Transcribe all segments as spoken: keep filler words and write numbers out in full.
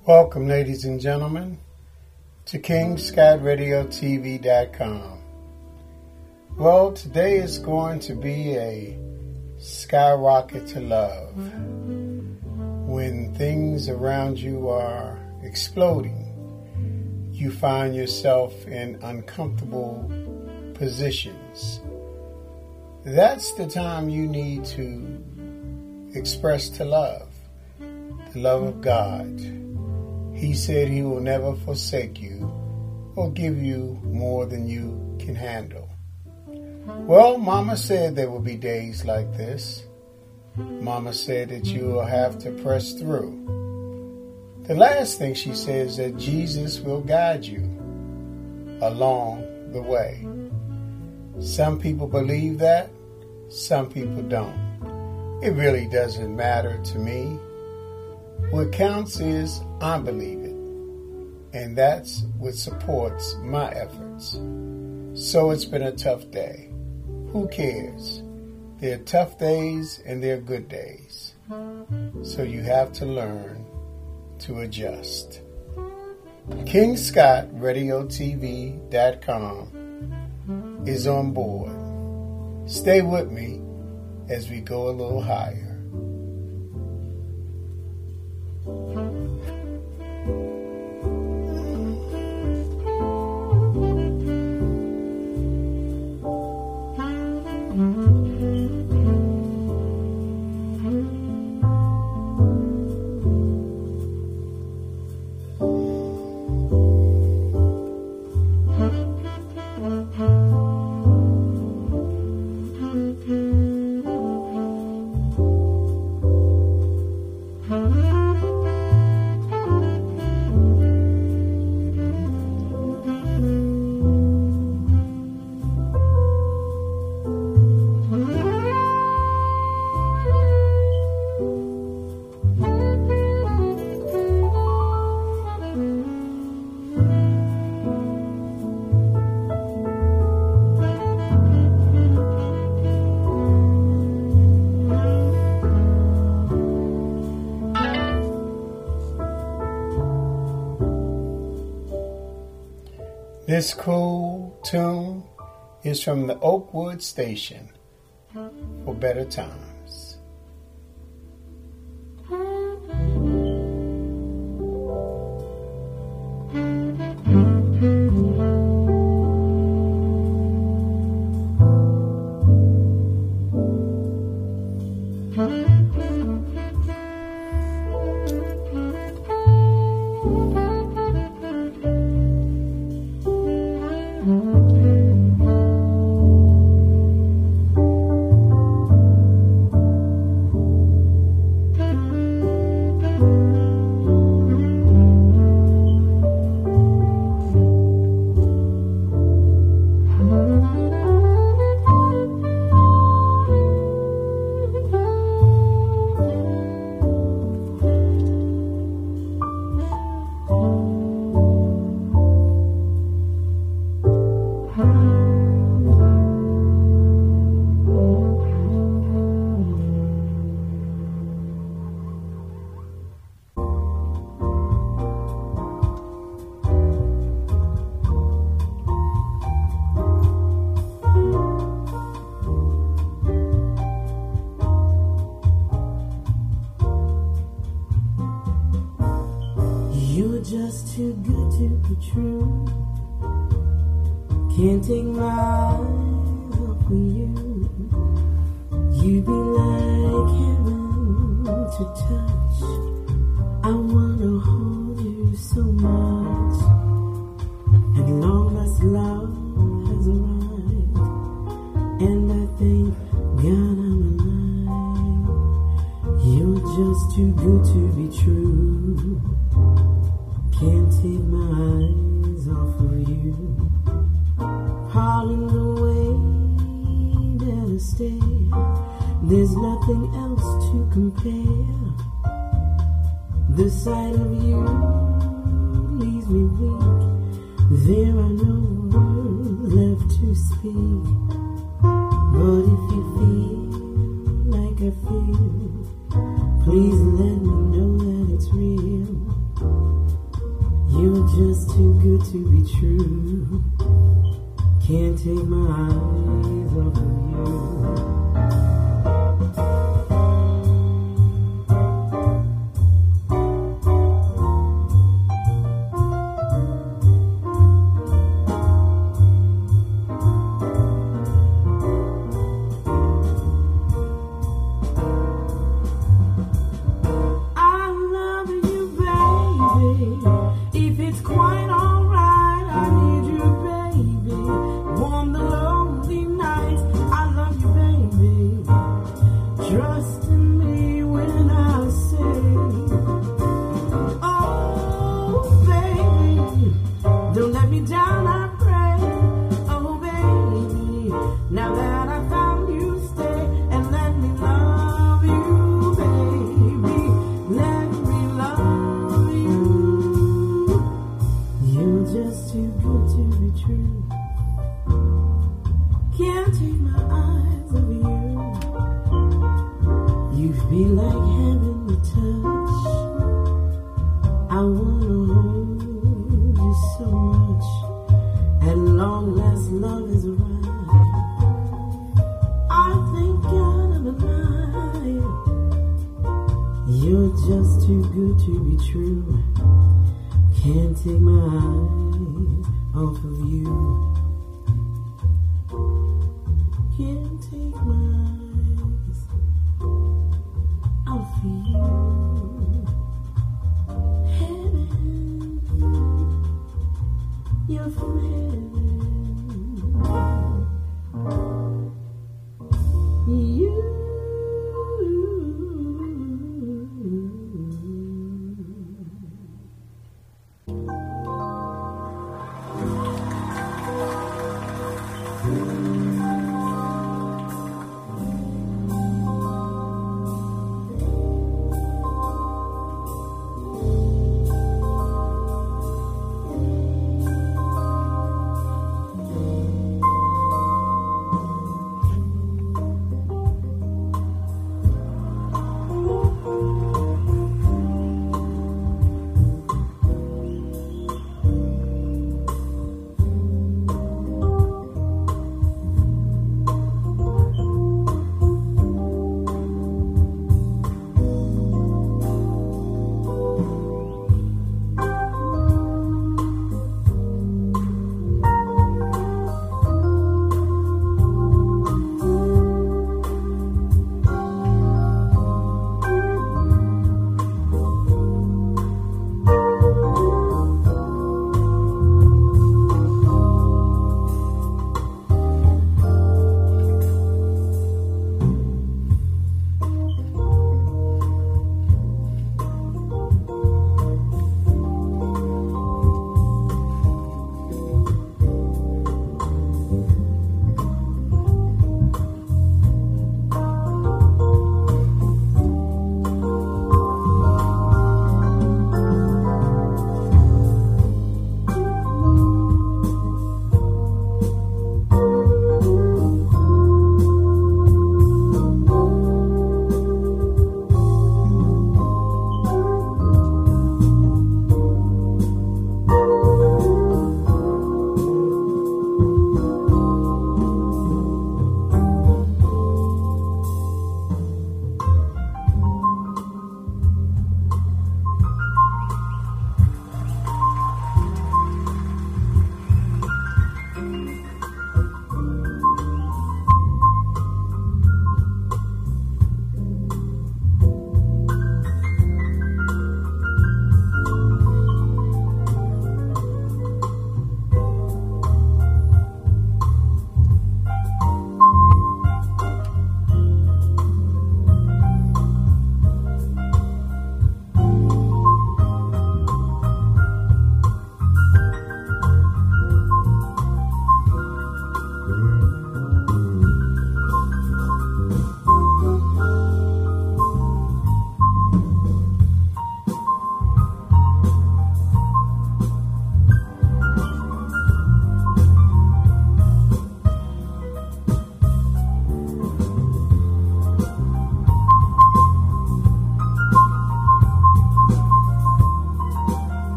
Welcome, ladies and gentlemen, to King Scott Radio T V dot com. Well, today is going to be a skyrocket to love. When things around you are exploding, you find yourself in uncomfortable positions. That's the time you need to express to love, the love of God. He said he will never forsake you or give you more than you can handle. Well, Mama said there will be days like this. Mama said that you will have to press through. The last thing she says is that Jesus will guide you along the way. Some people believe that, some people don't. It really doesn't matter to me. What counts is I believe it, and that's what supports my efforts. So it's been a tough day. Who cares? There are tough days and there are good days. So you have to learn to adjust. King Scott Radio T V dot com is on board. Stay with me as we go a little higher. This cool tune is from the Oakwood Station for Better Times. Just too good to be true. Can't take my eyes off of you. You be like heaven to touch. I wanna hold you so much. At long last love has arrived, and I thank God I'm alive. You're just too good to be true. Can't take my eyes off of you. Pardon the way that I stare. There's nothing else to compare. The sight of you leaves me weak. There are no words left to speak. But if you feel like I feel, please let me know that it's real. You're just too good to be true. Can't take my eyes off of you.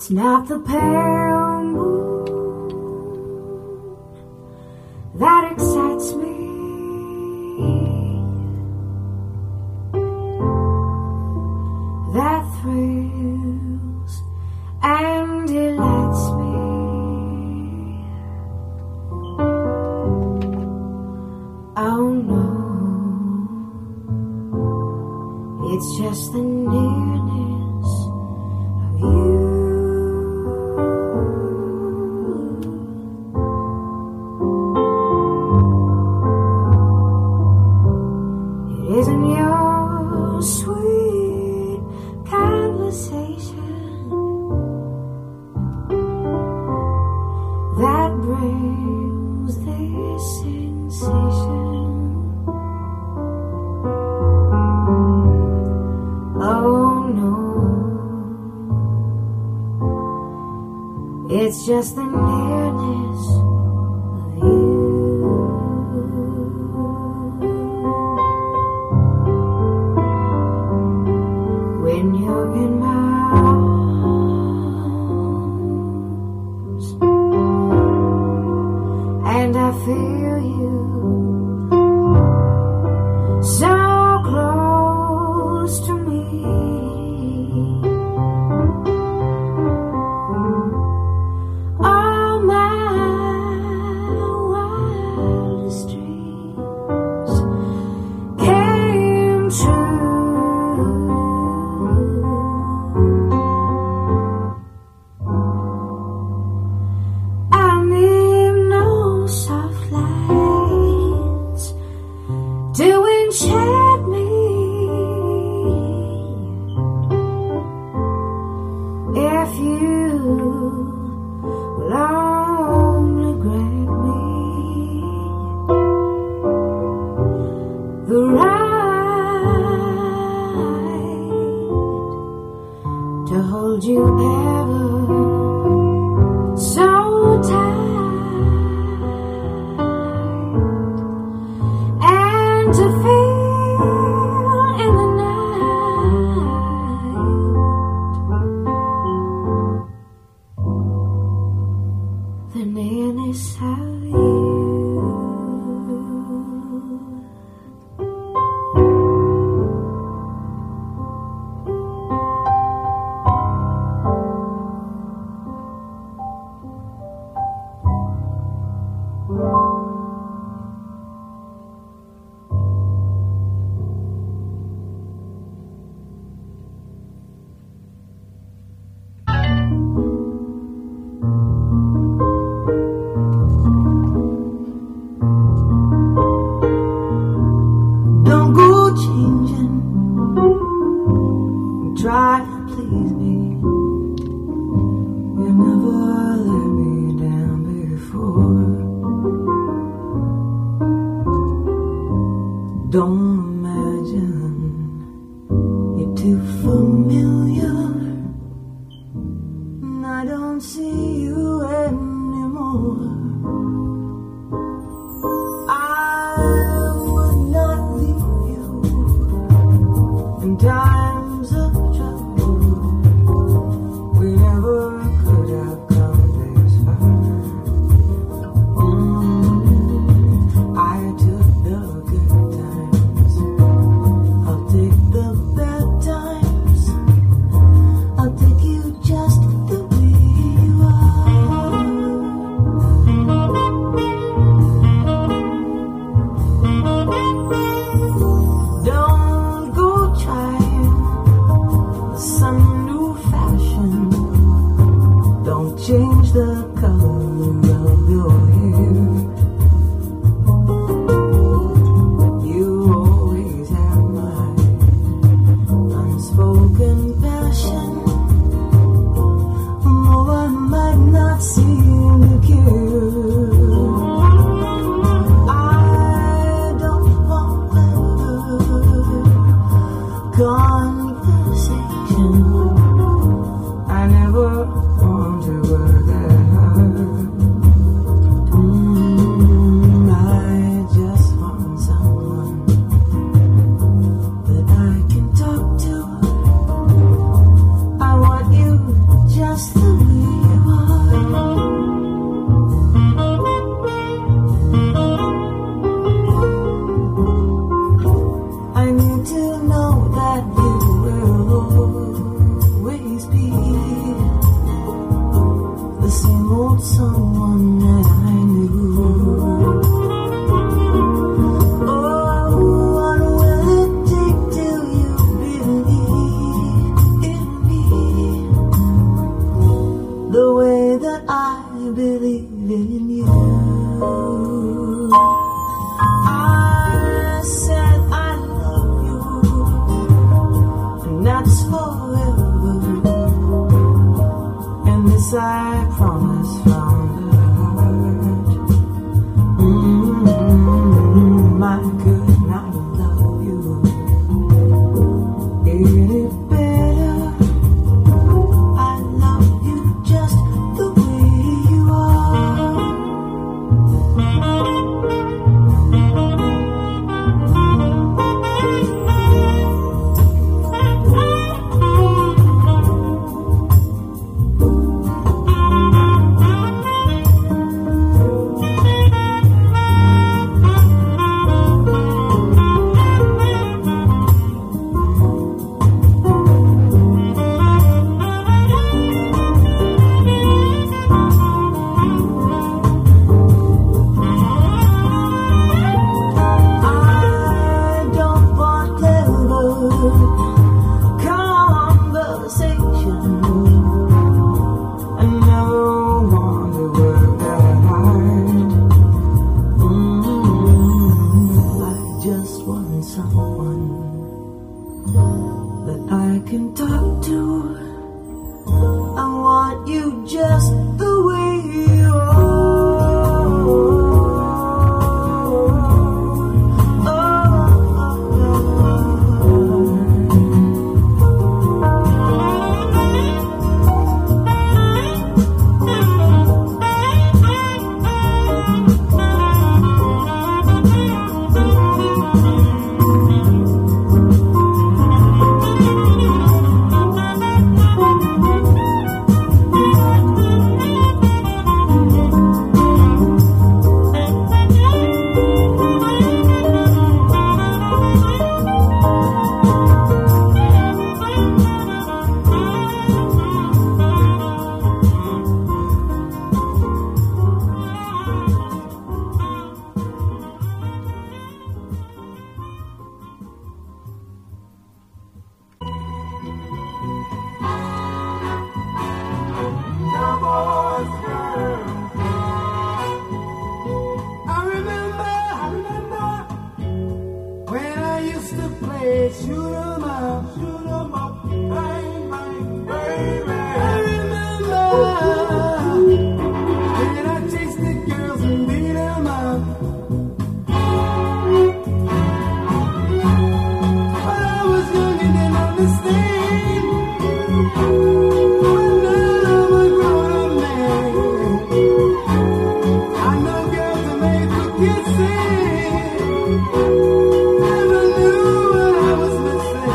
It's not the pale moon that excites me. That thrills and delights me. Oh no, it's just the nearness of you. It isn't your sweet conversation that brings this sensation. Oh no, it's just the nearness of you. When you're in my arms and I feel you so close to me, all my wildest dreams came true. I need no soft lights to enchant me. If you will only grant me the right to hold you ever so tight and to feel in the night the nearness of you. Don't go changing, try to please me. You never let me down before. Don't imagine you're too familiar, and I don't see you anymore. I would not leave you in times of trouble. We never could have come this far. Mm, I took the good times, I'll take the bad times just want someone that I can talk to. I want you just the way you are. Never knew what I was missing.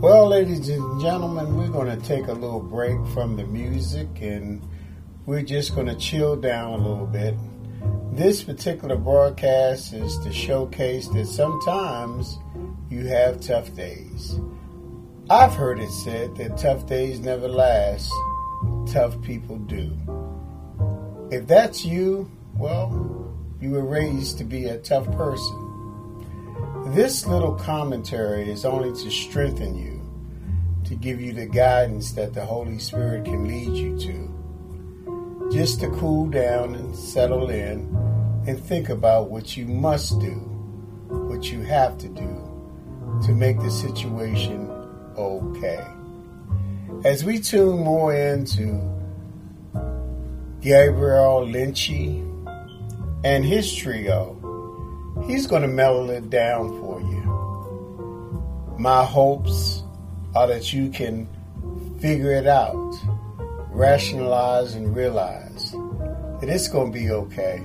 Well, ladies and gentlemen, we're going to take a little break from the music and we're just going to chill down a little bit. This particular broadcast is to showcase that sometimes you have tough days. I've heard it said that tough days never last, tough people do. If that's you, well, you were raised to be a tough person. This little commentary is only to strengthen you, to give you the guidance that the Holy Spirit can lead you to. Just to cool down and settle in and think about what you must do, what you have to do to make the situation okay. As we tune more into Gabriel Lynchey and his trio, he's going to mellow it down for you. My hopes are that you can figure it out, rationalize and realize that it's going to be okay.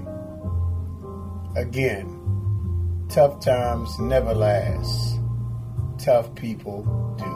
Again, tough times never last. Tough people do.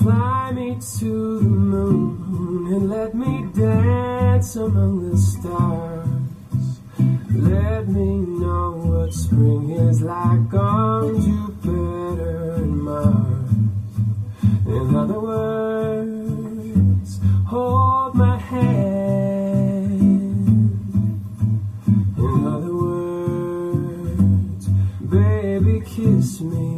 fly me to the moon and let me dance among the stars. Let me know what spring is like on Jupiter and Mars. In other words, hold my hand. In other words, baby, kiss me.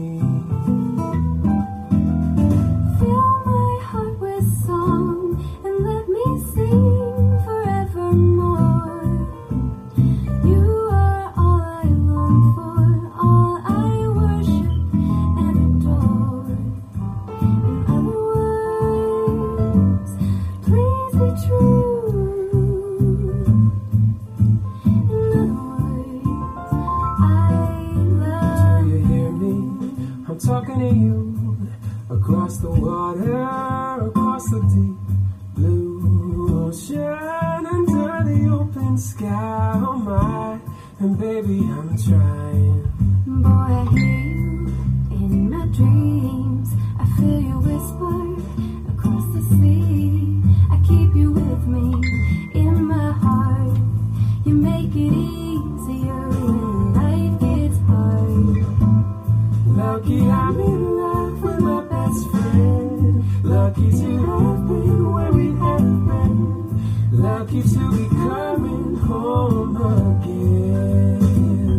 I'm talking to you across the water, across the deep blue ocean, under the open sky. Oh my, and baby, I'm trying. Boy, I hear you in my dreams. I feel you whisper across the sea. I keep you with me in my heart. You make it easier when life gets hard. Lucky I'm in love with my best friend. Lucky to have been where we have been. Lucky to be coming home again.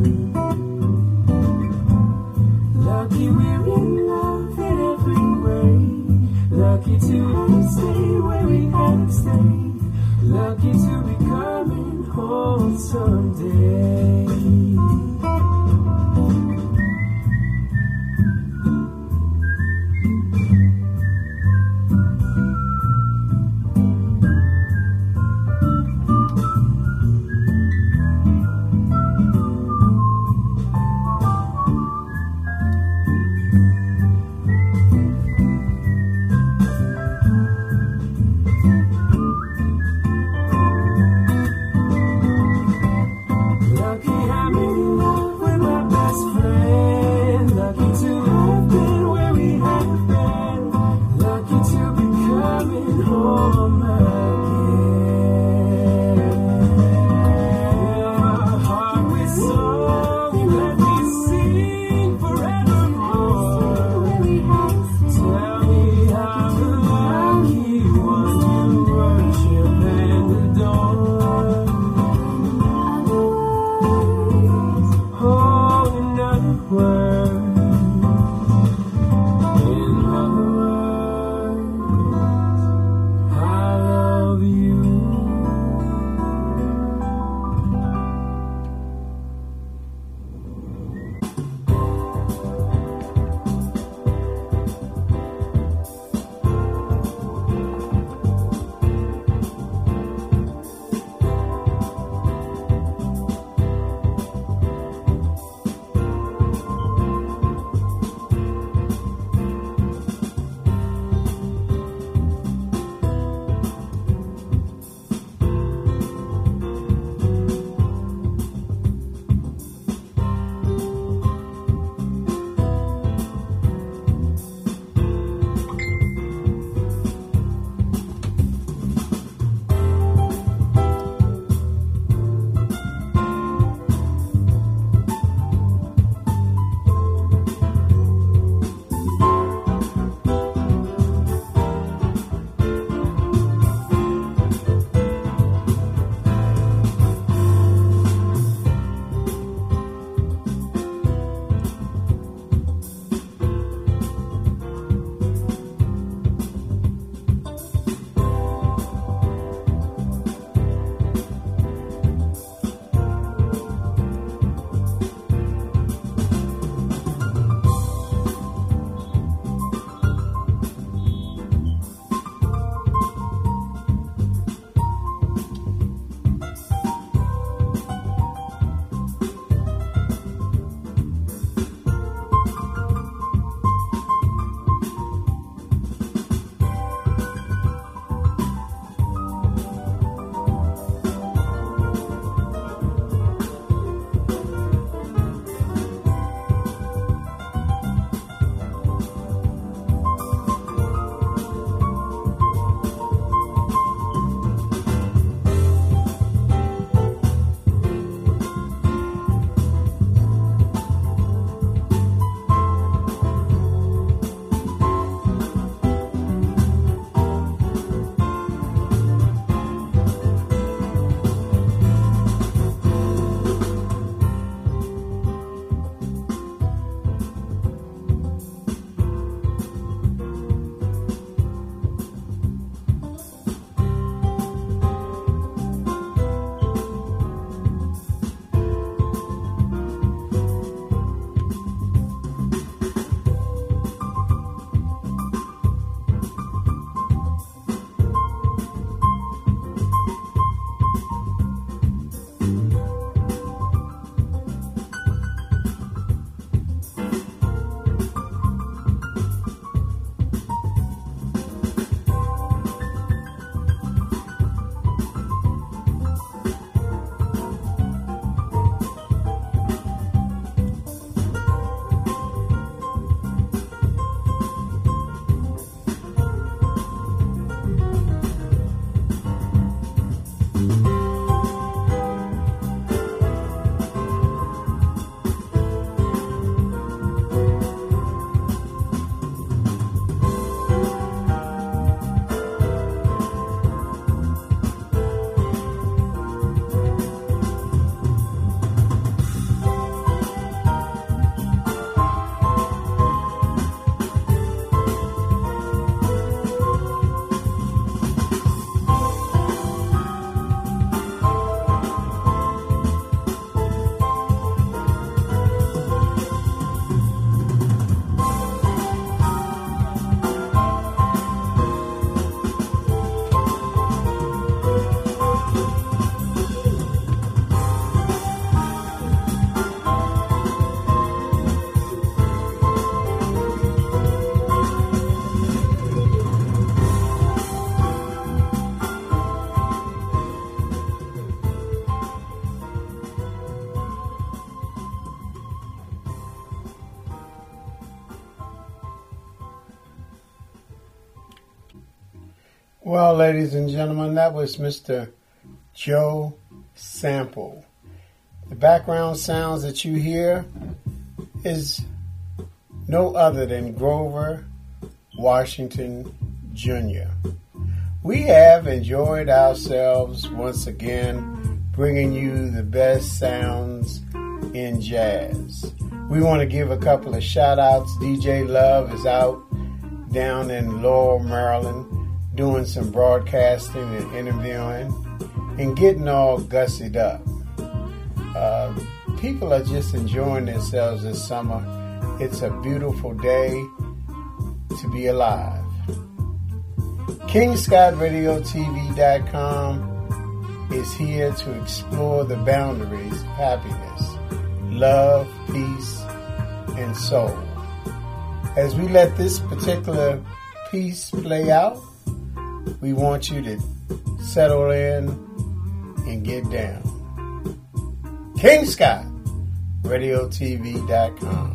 Lucky we're in love in every way. Lucky to have stayed where we have stayed. Lucky to be coming home someday. Lucky I'm in love. Well, ladies and gentlemen, that was Mister Joe Sample. The background sounds that you hear is no other than Grover Washington Junior We have enjoyed ourselves once again, bringing you the best sounds in jazz. We want to give a couple of shout outs. D J Love is out down in Laurel, Maryland, doing some broadcasting and interviewing and getting all gussied up. Uh, people are just enjoying themselves this summer. It's a beautiful day to be alive. King Scott Radio T V dot com is here to explore the boundaries of happiness, love, peace, and soul. As we let this particular piece play out, we want you to settle in and get down. King Scott Radio T V dot com.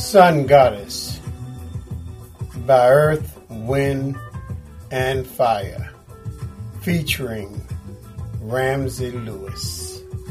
Sun Goddess by Earth, Wind, and Fire, featuring Ramsey Lewis.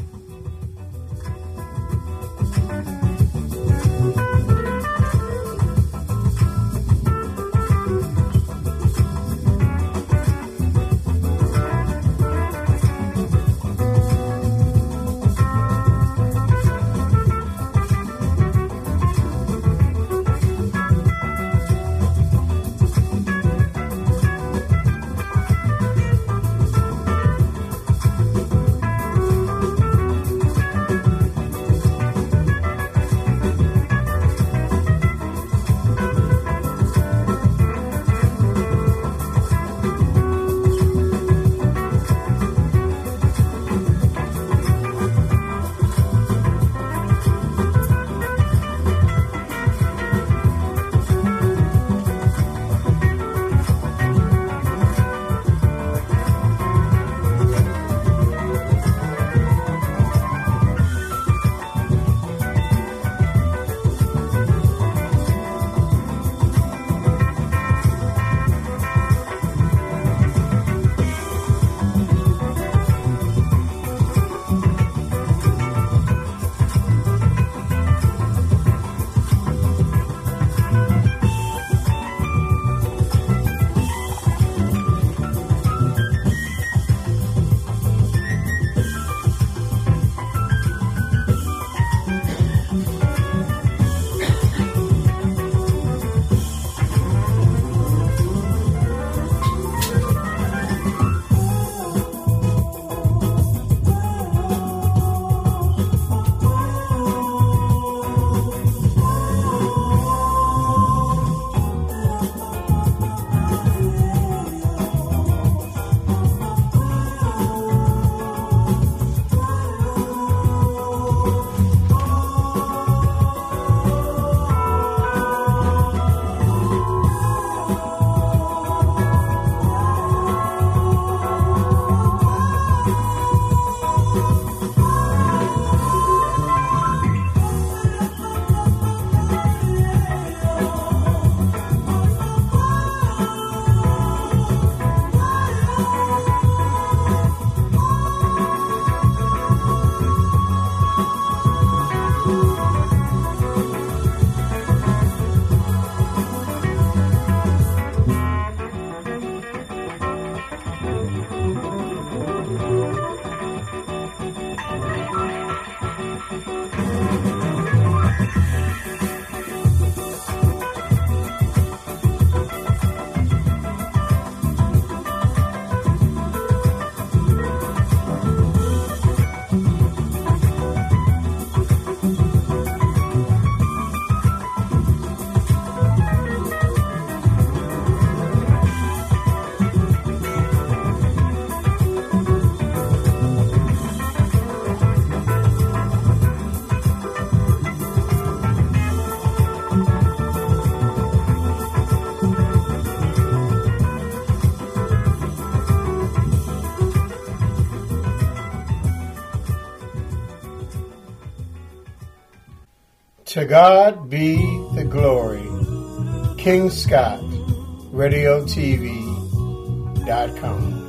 To God be the glory. King Scott, Radio T V dot com.